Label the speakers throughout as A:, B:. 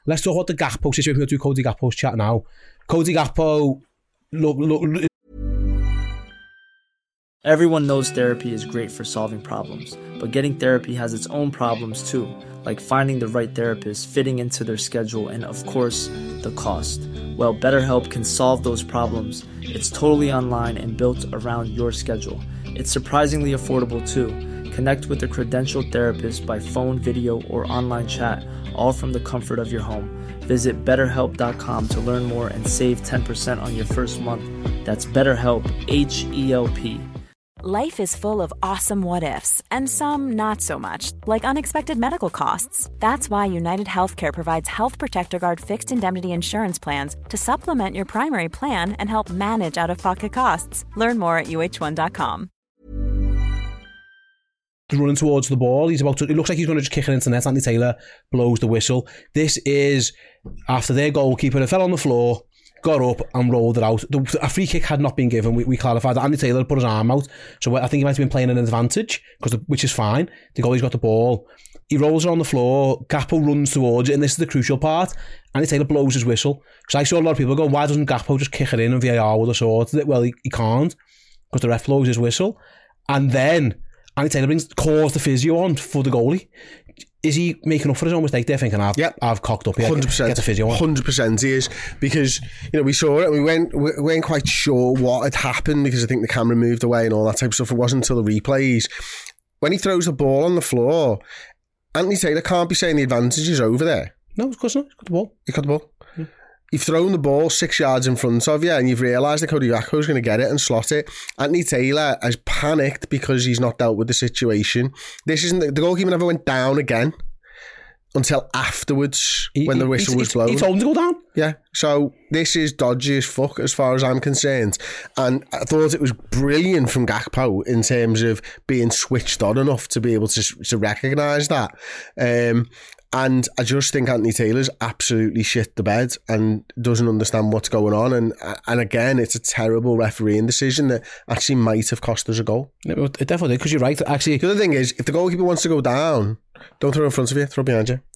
A: let's talk about the Gakpo situation. We'll do Cody Gakpo's chat now. Cody Gakpo, look.
B: Everyone knows therapy is great for solving problems, but getting therapy has its own problems too, like finding the right therapist, fitting into their schedule, and of course, the cost. Well, BetterHelp can solve those problems. It's totally online and built around your schedule. It's surprisingly affordable too. Connect with a credentialed therapist by phone, video, or online chat, all from the comfort of your home. Visit BetterHelp.com to learn more and save 10% on your first month. That's BetterHelp, H-E-L-P.
C: Life is full of awesome what-ifs, and some not so much, like unexpected medical costs. That's why United Healthcare provides Health Protector Guard fixed indemnity insurance plans to supplement your primary plan and help manage out-of-pocket costs. Learn more at UH1.com.
A: Running towards the ball, it looks like he's going to just kick it into the net. Anthony Taylor blows the whistle. This is after their goalkeeper fell on the floor, got up and rolled it out. A free kick had not been given. We clarified that Anthony Taylor put his arm out, so I think he might have been playing an advantage, which is fine. The goalie's got the ball. He rolls it on the floor. Gakpo runs towards it, and this is the crucial part. Anthony Taylor blows his whistle. So I saw a lot of people go, why doesn't Gakpo just kick it in and VAR would have sorted it? Well, he can't, because the ref blows his whistle. And then Anthony Taylor calls the physio on for the goalie. Is he making up for his own mistake? They're thinking, I've cocked up here.
D: 100%.
A: Get the physio on.
D: 100% he is. Because, we saw it and we weren't quite sure what had happened, because I think the camera moved away and all that type of stuff. It wasn't until the replays. When he throws the ball on the floor, Anthony Taylor can't be saying the advantage is over there.
A: No, of course not. He's got the ball.
D: He got the ball. Yeah. You've thrown the ball 6 yards in front of you and you've realised that Cody Gakpo's going to get it and slot it. Anthony Taylor has panicked because he's not dealt with the situation. This isn't the goalkeeper never went down again until afterwards when the whistle was blown.
A: He told him to go down.
D: Yeah. So this is dodgy as fuck as far as I'm concerned. And I thought it was brilliant from Gakpo in terms of being switched on enough to be able to recognise that. And I just think Anthony Taylor's absolutely shit the bed and doesn't understand what's going on. And again, it's a terrible refereeing decision that actually might have cost us a goal.
A: It definitely did, because you're right. Actually,
D: the other thing is, if the goalkeeper wants to go down, don't throw in front of you, throw behind you.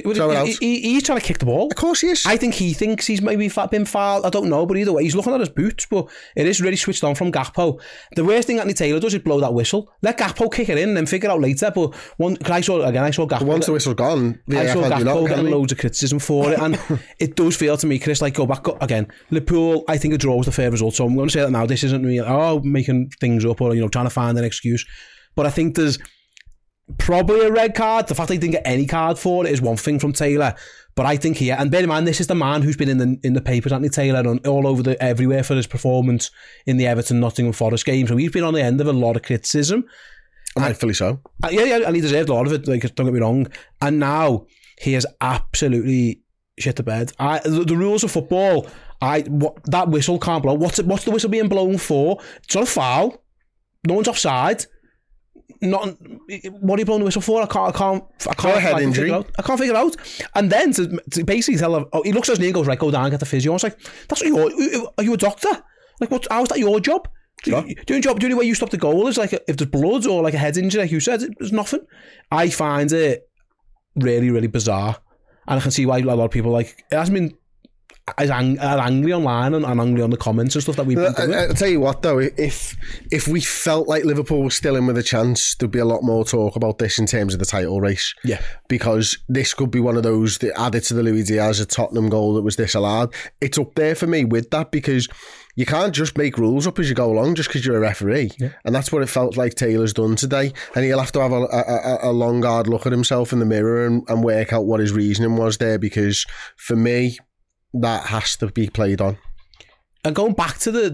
A: He's trying to kick the ball.
D: Of course he is.
A: I think he thinks he's maybe been fouled. I don't know, but either way, he's looking at his boots. But it is really switched on from Gakpo. The worst thing Anthony Taylor does is blow that whistle. Let Gakpo kick it in and then figure out later. But I saw Gakpo.
D: Once the whistle's gone,
A: I saw Gakpo getting loads of criticism for it, and it does feel to me, Chris, like go back again. Liverpool, I think a draw was the fair result. So I'm going to say that now. This isn't me making things up or trying to find an excuse. But I think there's probably a red card. The fact that he didn't get any card for it is one thing from Taylor, but I think here, and bear in mind, this is the man who's been in the papers, Anthony Taylor, and all over everywhere for his performance in the Everton Nottingham Forest game. So he's been on the end of a lot of criticism,
D: and rightfully so.
A: Yeah, and he deserved a lot of it. Like, don't get me wrong. And now he has absolutely shit the bed. The rules of football. That whistle can't blow. What's the whistle being blown for? It's not a foul. No one's offside. What are you blowing the whistle for? I can't
D: head injury.
A: I can't figure it out. And then to basically tell him, he looks at his knee and goes, right, go down and get the physio. I was like, that's what are you a doctor? Like, how's that your job? The only way you stop the goal is like if there's blood or like a head injury, like you said, there's nothing. I find it really, really bizarre, and I can see why a lot of people it hasn't been as angry online and angry on the comments and stuff that we've been doing.
D: I'll tell you what though, if we felt like Liverpool was still in with a chance, there'd be a lot more talk about this in terms of the title race.
A: Yeah.
D: Because this could be one of those that added to the Luis Diaz Tottenham goal that was disallowed. It's up there for me with that, because you can't just make rules up as you go along just because you're a referee. Yeah. And that's what it felt like Taylor's done today. And he'll have to have a long, hard look at himself in the mirror and work out what his reasoning was there, because for me, that has to be played on.
A: And going back to the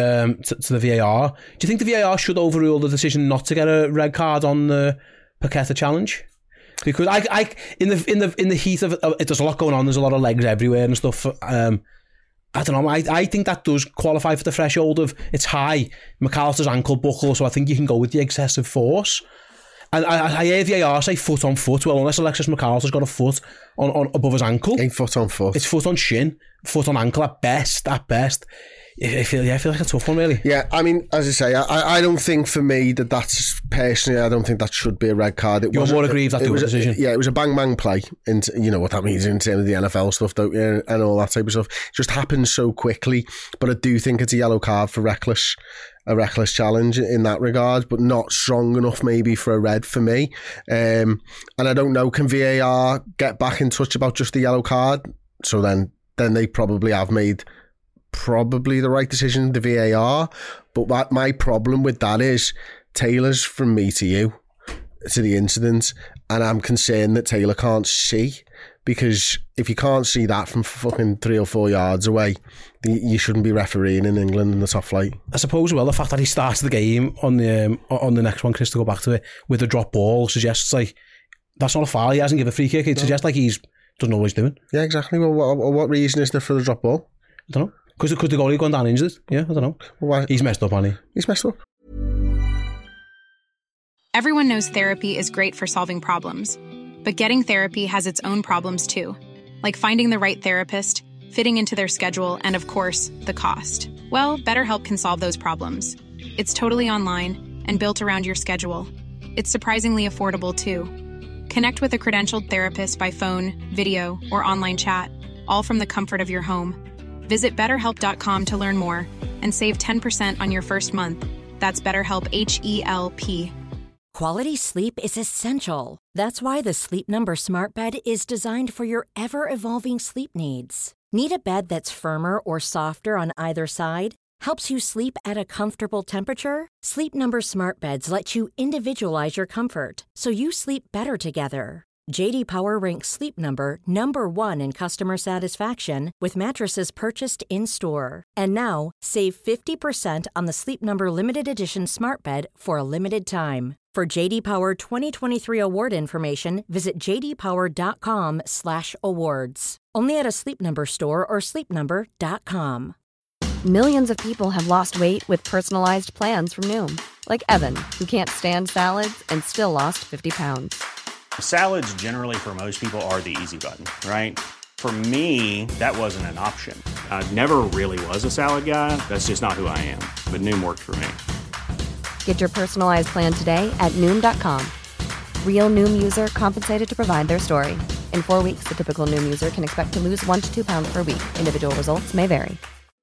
A: VAR, do you think the VAR should overrule the decision not to get a red card on the Paqueta challenge? Because I in the heat of it, there's a lot going on. There's a lot of legs everywhere and stuff. I don't know. I think that does qualify for the threshold of it's high. McAllister's ankle buckle, so I think you can go with the excessive force. And I hear VAR say foot on foot. Well, unless Alexis McAllister's got a foot on above his ankle.
D: Ain't foot on foot.
A: It's foot on shin, foot on ankle at best. I feel like a tough one, really.
D: Yeah, I mean, as I say, I don't think for me that's personally, I don't think that should be a red card.
A: You're more aggrieved at the decision.
D: Yeah, it was a bang play, and you know what that means in terms of the NFL stuff, don't you, and all that type of stuff. It just happens so quickly, but I do think it's a yellow card for a reckless challenge in that regard, but not strong enough maybe for a red for me. And I don't know, can VAR get back in touch about just the yellow card? So then they probably have made the right decision, the VAR. But my problem with that is Taylor's from me to you, to the incident, and I'm concerned that Taylor can't see, because if you can't see that from fucking 3 or 4 yards away, you shouldn't be refereeing in England in the top flight.
A: I suppose, well, the fact that he starts the game on the next one, Chris, to go back to it, with a drop ball suggests like that's not a foul. He hasn't given a free kick. It suggests like he's doesn't know what he's doing.
D: Yeah, exactly. Well, what reason is there for the drop ball?
A: I don't know. Because the goalie gone down injured. Yeah, I don't know.
D: Why?
A: He's messed up, hasn't he?
D: He's messed up.
E: Everyone knows therapy is great for solving problems. But getting therapy has its own problems too. Like finding the right therapist, fitting into their schedule, and of course, the cost. Well, BetterHelp can solve those problems. It's totally online and built around your schedule. It's surprisingly affordable too. Connect with a credentialed therapist by phone, video, or online chat, all from the comfort of your home. Visit BetterHelp.com to learn more and save 10% on your first month. That's BetterHelp, H-E-L-P.
F: Quality sleep is essential. That's why the Sleep Number Smart Bed is designed for your ever-evolving sleep needs. Need a bed that's firmer or softer on either side? Helps you sleep at a comfortable temperature? Sleep Number Smart Beds let you individualize your comfort, so you sleep better together. J.D. Power ranks Sleep Number number 1 in customer satisfaction with mattresses purchased in-store. And now, save 50% on the Sleep Number Limited Edition Smart Bed for a limited time. For J.D. Power 2023 award information, visit jdpower.com/awards. Only at a Sleep Number store or sleepnumber.com.
G: Millions of people have lost weight with personalized plans from Noom. Like Evan, who can't stand salads and still lost 50 pounds.
H: Salads generally for most people are the easy button, right? For me, that wasn't an option. I never really was a salad guy. That's just not who I am. But Noom worked for me.
G: Get your personalized plan today at Noom.com. Real Noom user compensated to provide their story. In 4 weeks, the typical Noom user can expect to lose 1 to 2 pounds per week. Individual results may vary.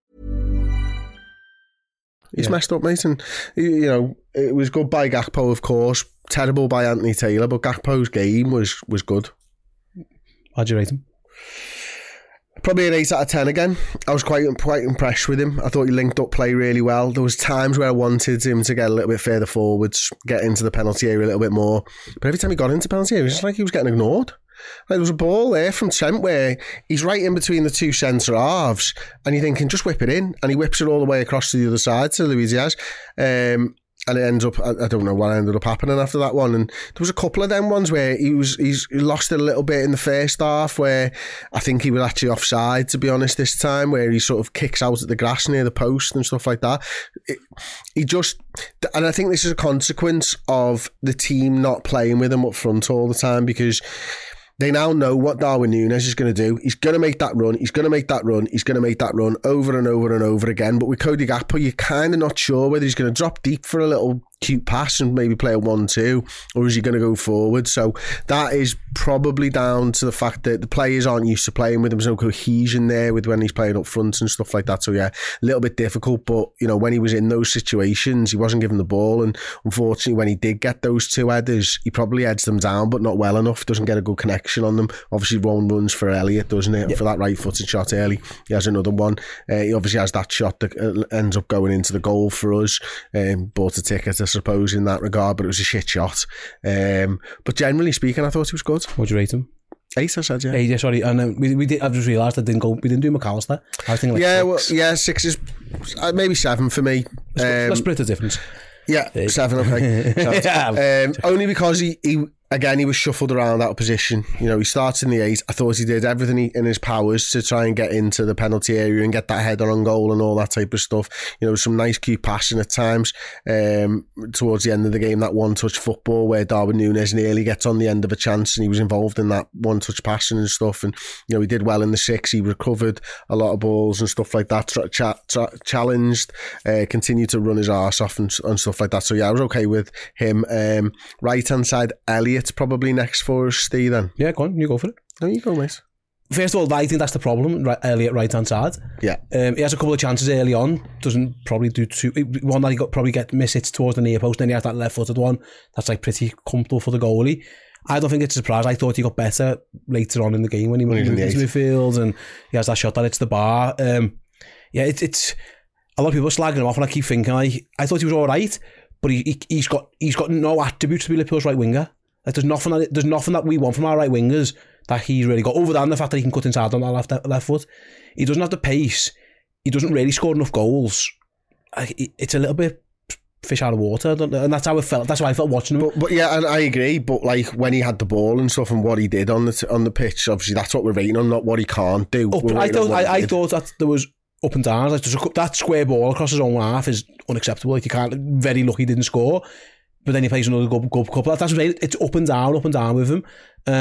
D: He's messed up, mate, and you know it was good by Gakpo, of course. Terrible by Anthony Taylor, but Gakpo's game was good.
A: How'd you rate him?
D: Probably an 8 out of 10 again. I was quite impressed with him. I thought he linked up play really well. There was times where I wanted him to get a little bit further forwards, get into the penalty area a little bit more. But every time he got into penalty area, it was just like he was getting ignored. Like there was a ball there from Trent where he's right in between the two centre halves, and you're thinking, just whip it in, and he whips it all the way across to the other side to Luis Diaz. And it ends up, I don't know what ended up happening after that one. And there was a couple of them ones where he lost it a little bit in the first half, where I think he was actually offside, to be honest, this time, where he sort of kicks out at the grass near the post and stuff like that. And I think this is a consequence of the team not playing with him up front all the time, because they now know what Darwin Núñez is going to do. He's going to make that run. He's going to make that run. He's going to make that run over and over and over again. But with Cody Gakpo, you're kind of not sure whether he's going to drop deep for a little cute pass and maybe play a 1-2, or is he going to go forward? So that is probably down to the fact that the players aren't used to playing with him. There's no cohesion there with when he's playing up front and stuff like that. So yeah, a little bit difficult. But you know, when he was in those situations, he wasn't given the ball, and unfortunately, when he did get those 2 headers, he probably heads them down, but not well enough. Doesn't get a good connection on them. Obviously, Rowan runs for Elliott, doesn't it? Yep. For that right-footed shot early, he has another one. He obviously has that shot that ends up going into the goal for us. Bought a ticket, I suppose, in that regard, but it was a shit shot. But generally speaking, I thought he was good.
A: What'd you rate him?
D: 8, I said, yeah.
A: 8, yeah, sorry. And we did. I've just realised we didn't do McAllister. I was thinking like 6.
D: Well, yeah, 6 is maybe 7 for me.
A: Let's split the difference.
D: Yeah, 7, okay. Only because he again, he was shuffled around out of position. You know, he starts in the 8. I thought he did everything in his powers to try and get into the penalty area and get that header on goal and all that type of stuff. You know, some nice cute passing at times. Towards the end of the game, that one-touch football where Darwin Núñez nearly gets on the end of a chance, and he was involved in that one-touch passing and stuff. And, you know, he did well in the 6. He recovered a lot of balls and stuff like that, challenged, continued to run his arse off and stuff like that. So, yeah, I was okay with him. Right-hand side, Elliot's probably next for us, Steve, then.
A: Yeah, go on, you go for it.
D: No, you go, mate.
A: First of all, I think that's the problem, Elliot right-hand side.
D: Yeah.
A: He has a couple of chances early on, doesn't probably do too... One that he probably get miss-hits towards the near post, then he has that left-footed one that's like pretty comfortable for the goalie. I don't think it's a surprise. I thought he got better later on in the game when he moved into midfield and he has that shot that hits the bar. Yeah, it's a lot of people are slagging him off, and I keep thinking, I thought he was all right, but he's got no attributes to be Liverpool's right winger. Like there's nothing that we want from our right wingers that he's really got, other than the fact that he can cut inside on that left foot. He doesn't have the pace. He doesn't really score enough goals. It's a little bit fish out of water, and that's how it felt. That's how I felt watching him.
D: But yeah, and I agree. But like when he had the ball and stuff, and what he did on the pitch, obviously that's what we're rating on, not what he can't do.
A: I thought that there was up and downs. Like that square ball across his own half is unacceptable. Like you can't. Very lucky he didn't score, but then he plays another good couple. That's really, it's up and down with him.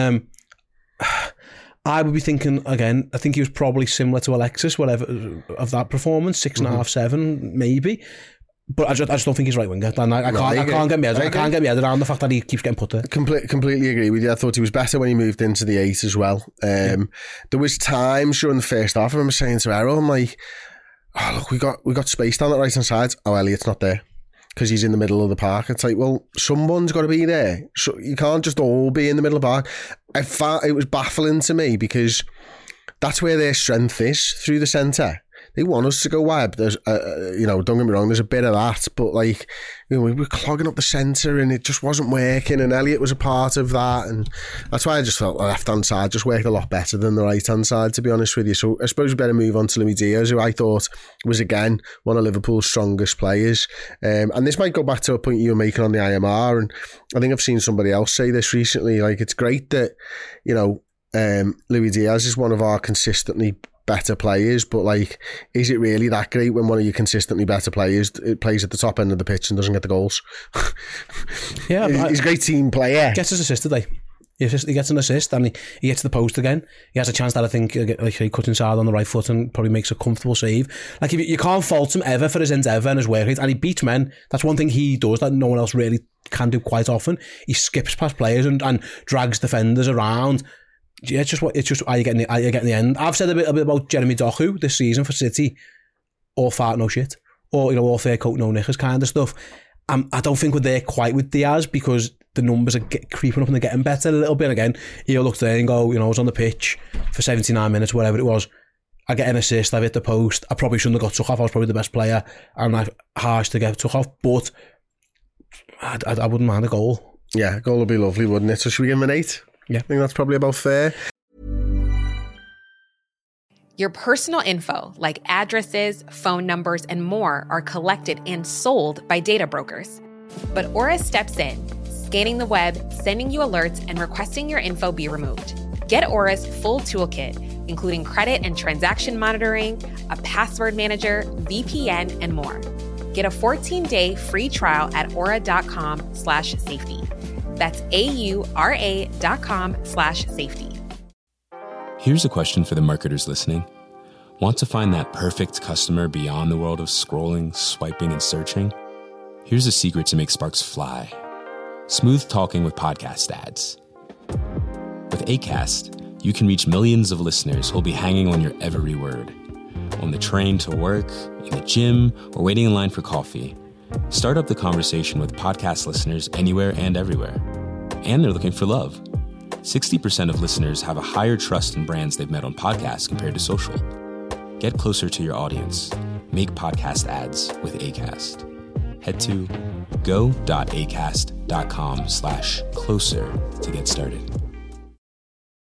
A: I would be thinking again. I think he was probably similar to Alexis, whatever of that performance, 6.5, 7 maybe. But I just don't think he's right winger. I can't get my head around the fact that he keeps getting put there.
D: Completely agree with you. I thought he was better when he moved into the 8 as well. There was times during the first half I remember saying to Errol, I'm like, oh look, we got space down that right hand side. Oh, Elliot's not there because he's in the middle of the park. It's like, well, someone's got to be there. So you can't just all be in the middle of the park. I found it was baffling to me because that's where their strength is, through the centre. They want us to go wide. There's, don't get me wrong, there's a bit of that, but like, we were clogging up the centre and it just wasn't working, and Elliot was a part of that, and that's why I just felt the left-hand side just worked a lot better than the right-hand side, to be honest with you. So I suppose we better move on to Luis Diaz, who I thought was, again, one of Liverpool's strongest players. And this might go back to a point you were making on the IMR, and I think I've seen somebody else say this recently, like, it's great that, Luis Diaz is one of our consistently better players, but like, is it really that great when one of your consistently better players plays at the top end of the pitch and doesn't get the goals?
A: Yeah,
D: he's a great team player.
A: Gets his assist today. He gets an assist and he gets to the post again. He has a chance that I think like he cuts inside on the right foot and probably makes a comfortable save. Like, if you can't fault him ever for his endeavour and his work rate, and he beats men. That's one thing he does that no one else really can do quite often. He skips past players and drags defenders around. Yeah, it's just how you get in the end. I've said a bit about Jeremy Doku this season for City, all fart no shit, or all fair coat no knickers kind of stuff. I don't think we're there quite with Diaz because the numbers are creeping up and they're getting better a little bit. Again, he'll look there and go, I was on the pitch for 79 minutes, whatever it was. I get an assist, I've hit the post. I probably shouldn't have got took off. I was probably the best player, and I'm harsh to get took off. But I wouldn't mind a goal.
D: Yeah, a goal would be lovely, wouldn't it? So should we give him an 8?
A: Yeah,
D: I think that's probably about fair.
I: Your personal info, like addresses, phone numbers, and more, are collected and sold by data brokers. But Aura steps in, scanning the web, sending you alerts, and requesting your info be removed. Get Aura's full toolkit, including credit and transaction monitoring, a password manager, VPN, and more. Get a 14-day free trial at aura.com/safety. That's AURA.com/safety.
J: Here's a question for the marketers listening. Want to find that perfect customer beyond the world of scrolling, swiping, and searching? Here's a secret to make sparks fly. Smooth talking with podcast ads. With Acast, you can reach millions of listeners who'll be hanging on your every word. On the train to work, in the gym, or waiting in line for coffee. Start up the conversation with podcast listeners anywhere and everywhere. And they're looking for love. 60% of listeners have a higher trust in brands they've met on podcasts compared to social. Get closer to your audience. Make podcast ads with Acast. Head to go.acast.com/closer to get started.